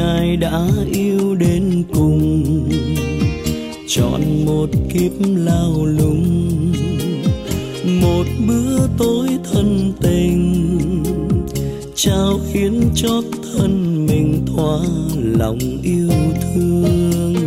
Ngài đã yêu đến cùng, chọn một kiếp lao lung, một bữa tối thân tình, trao hiến cho thân mình thỏa lòng yêu thương.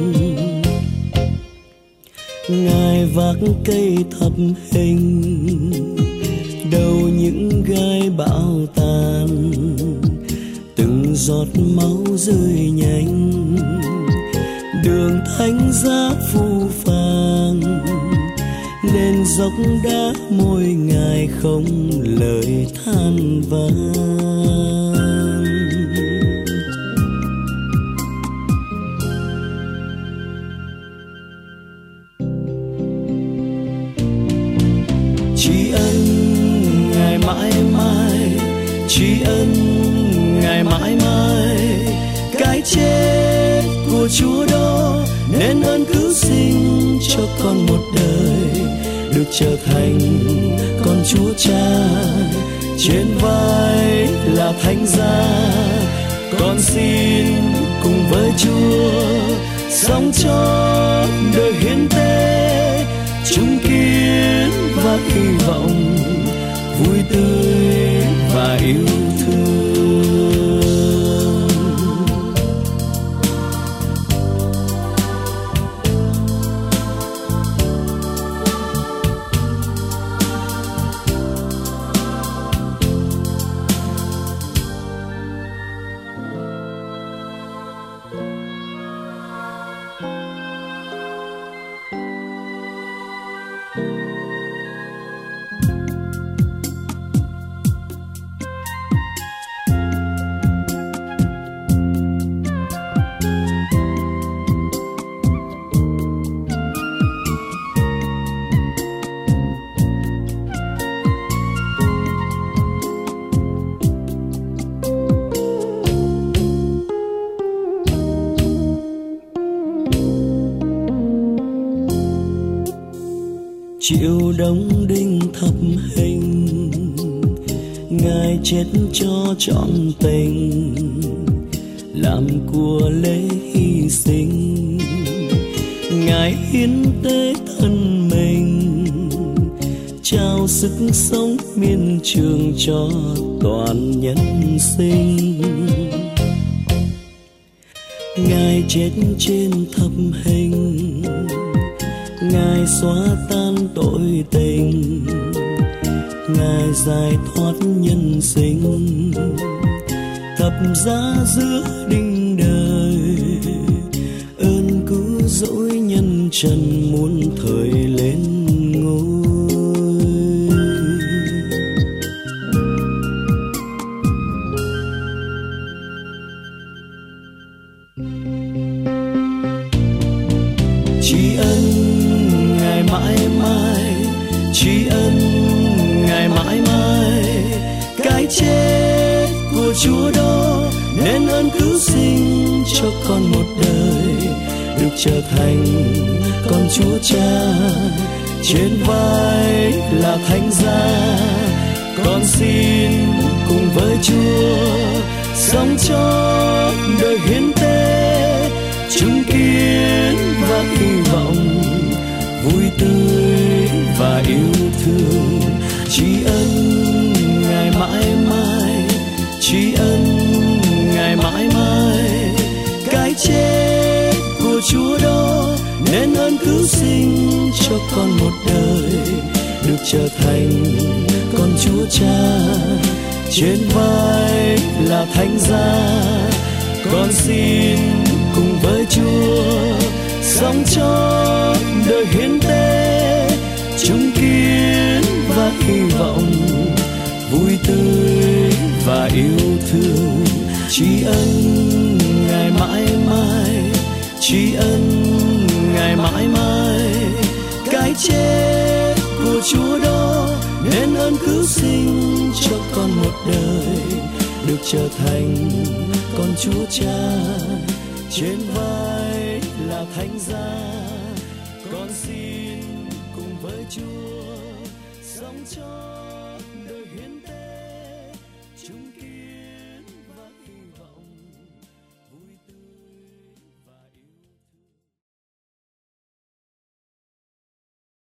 Ngài vác cây thập hình, đầu những gai bão tàn, từng giọt máu rơi nhanh, đường thánh giá phù phàng, lên dốc đá môi Ngài không lời than vãn. Tri ân Ngài mãi mãi, tri ân Ngài mãi mãi, cái chết của Chúa đó nên ơn cứu sinh cho con một đời, được trở thành con Chúa Cha, trên vai là thánh giá. Con xin cùng với Chúa sống cho đời hiến tế, chứng kiến và hy vọng, vui tươi và yêu thương. Chịu đóng đinh thập hình, Ngài chết cho trọn tình, làm của lễ hy sinh. Ngài hiến tế thân mình, trao sức sống miên trường cho toàn nhân sinh. Ngài chết trên thập hình, Ngài xóa tan tội tình, Ngài giải thoát nhân sinh, thập giá giữa đinh đời, ơn cứu rỗi nhân trần muôn thời lên ngôi. Tri ân Ngài mãi mãi, tri ân Ngài mãi mãi, cái chết của Chúa đó nên ơn cứu sinh cho con một đời, được trở thành con Chúa Cha, trên vai là thánh giá. Con xin cùng với Chúa sống cho đời hiến tế, chứng kiến và hy vọng, vui tươi và yêu thương. Tri ân Ngài mãi mãi, tri ân Ngài mãi mãi, cái chết của Chúa đó nên ơn cứu sinh cho con một đời, được trở thành con Chúa Cha, trên vai là thánh giá. Con xin cùng với Chúa sống cho đời hiến tế, chứng kiến và hy vọng, vui tươi và yêu thương. Tri ân Ngài mãi mãi, tri ân Ngài mãi mãi, cái chết của Chúa đó nên ơn cứu sinh cho con một đời, được trở thành con Chúa Cha, trên vai là thánh giá. Con xin cùng với Chúa sống cho